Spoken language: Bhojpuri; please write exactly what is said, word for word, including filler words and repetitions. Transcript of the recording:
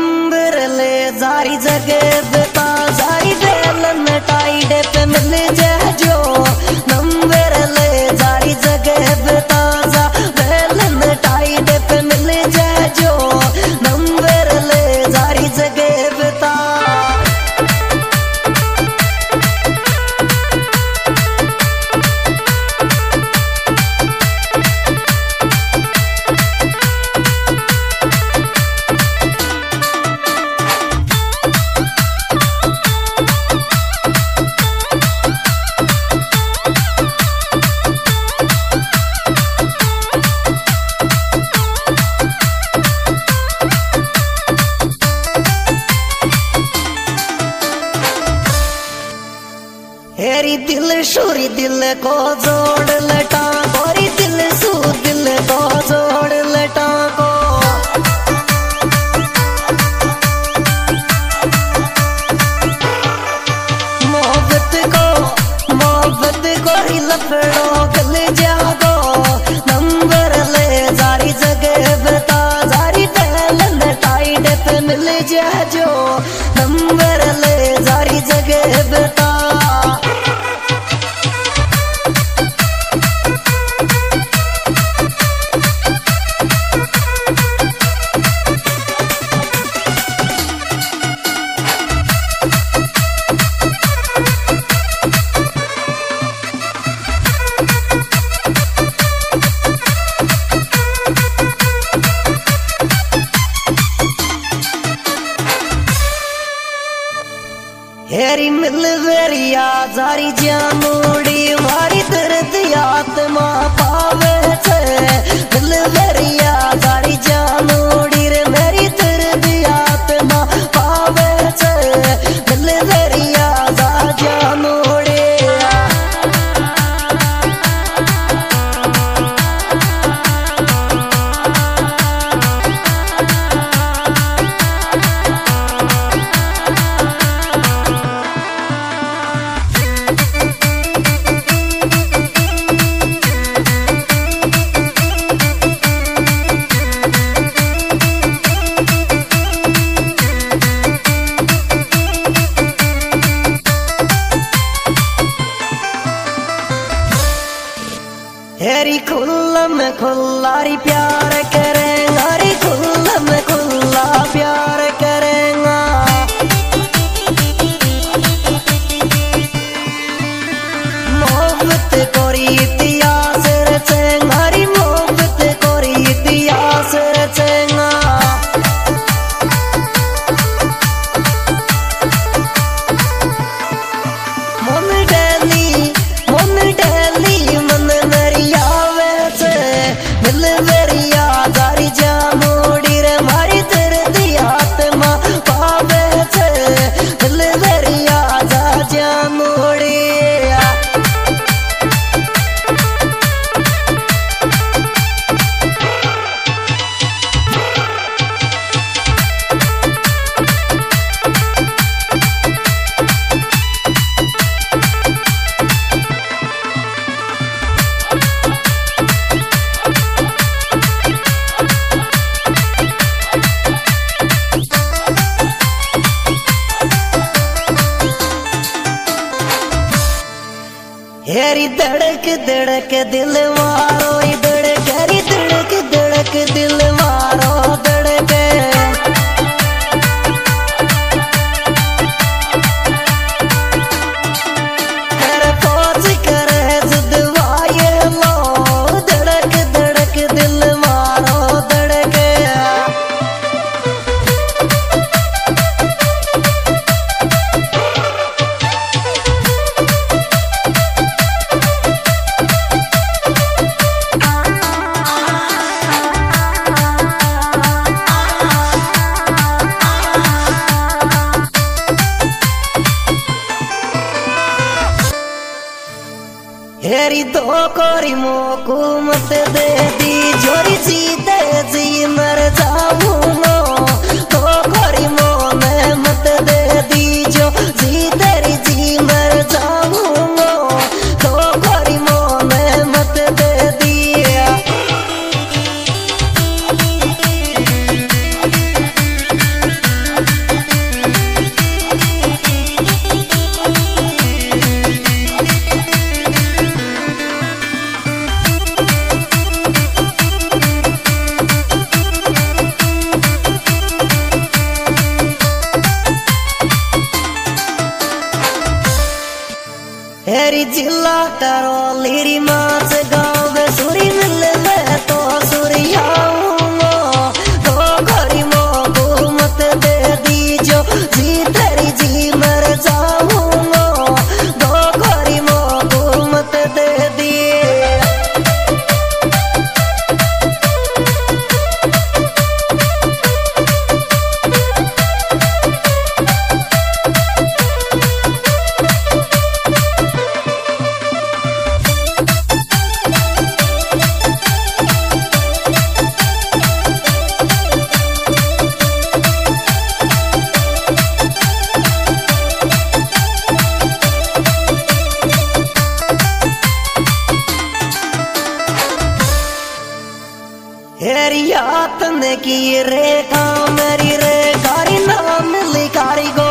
नंबर ले जारी जगह बता जारी बेलन टाइड पे मिल जा जो नंबर ले जारी जगह बता जा बेलन टाइड पे मिल जा जो नंबर ले जारी जगह बता हेरी दिल शूरी दिल को जोड़ लटा गोरी दिल सू दिल को जोड़ लटा को मोहब्बत को मोहब्बत गोरी लफड़ो गल जागो नंबर ले जारी जगह बता जारी बेलन टाइड पे मिल जा जो नंबर ले जारी जगह बता हेरी मिल वेरिया जारी जामुड़ी मारी दर्द आत्मा पावे छे मिल वेरिया जारी जामुड़ी रे मेरी दर्द आत्मा पावे छे मिल वेरिया जा जामुड़ी हेरी खुल्लम खुल्लारी प्यार करेंगा रे खुल्लम खुल्ला प्यार करेंगा मोहब्बत कोरी इतिहास रचेंगा रे मोहब्बत कोरी इतिहास रचेंगा मन डेली मन डेली मन मिल वेरिया जारी जामुड़ी रे मारी दर्द आत्मा पावे छे मिल वेरिया जा जामुड़ी हेरी धड़क धड़क दिल मारो धड़क हेरी धड़क धड़क दिल मारो धड़क कर पहुंच कर जुदवाए लो धड़क धड़क दिल मारो धड़क हेरी दो कोरी मोकू मत दे दी जोरी जीते जी मर जाऊंगा दो कोरी मो मैं मत दे दी जो जी तेरी जी मर जाऊंगा दो कोरी मो मैं मत दे दिया हेरी जिला करौली माच गाँव में सुरी मिल में तो सुरियाऊंगा तो घरी मोको मत दे दी जो जी तेरी जी मर जाऊंगा तो घरी मोको मत दे दी। हेरी हाथ ने की रे मेरी रे कारी नाम लिखारी गो